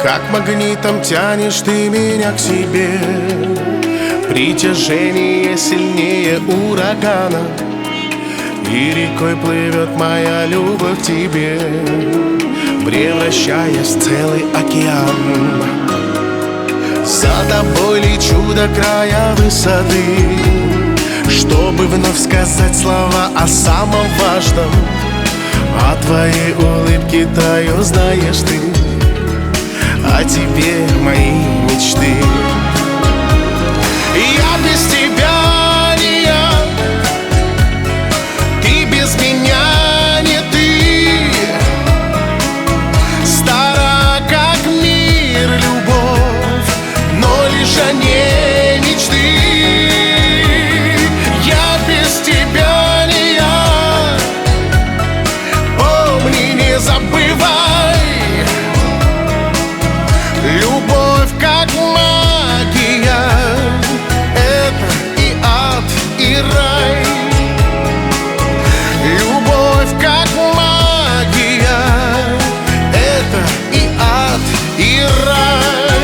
Как магнитом тянешь ты меня к себе. Притяжение сильнее урагана, и рекой плывет моя любовь к тебе, превращаясь в целый океан. За тобой лечу до края высоты, чтобы вновь сказать слова о самом важном. О твоей улыбке таю, знаешь ты, о тебе мои мечты. Я без тебя не я, ты без меня не ты. Стара как мир любовь, но лишь о ней мечты. Я без тебя не я, помни, не забывай. Любовь как магия, это и ад, и рай. Любовь как магия, это и ад, и рай.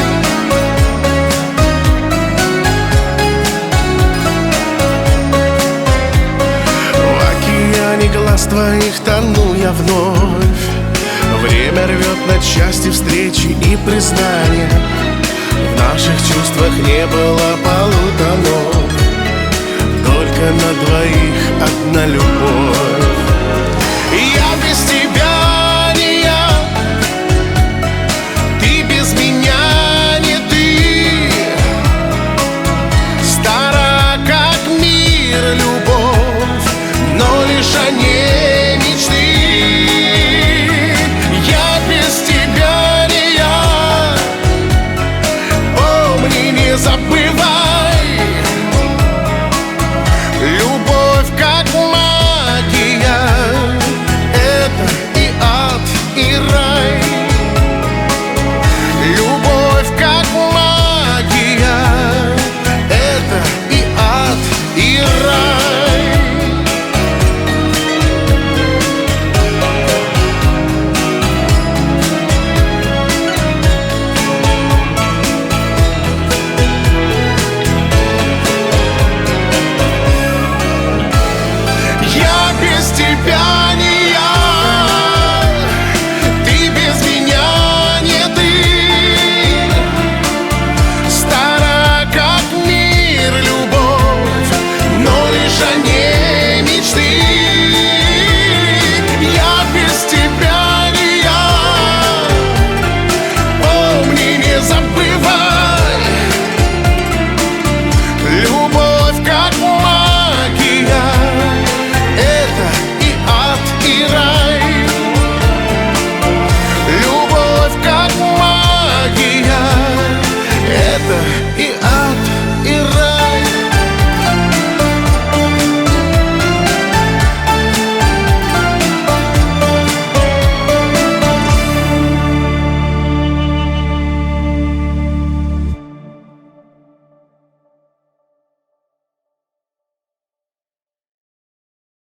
В океане глаз твоих тону я вновь. Время рвет на части встречи и признания. В наших чувствах не было полутонов, только на двоих одна любовь.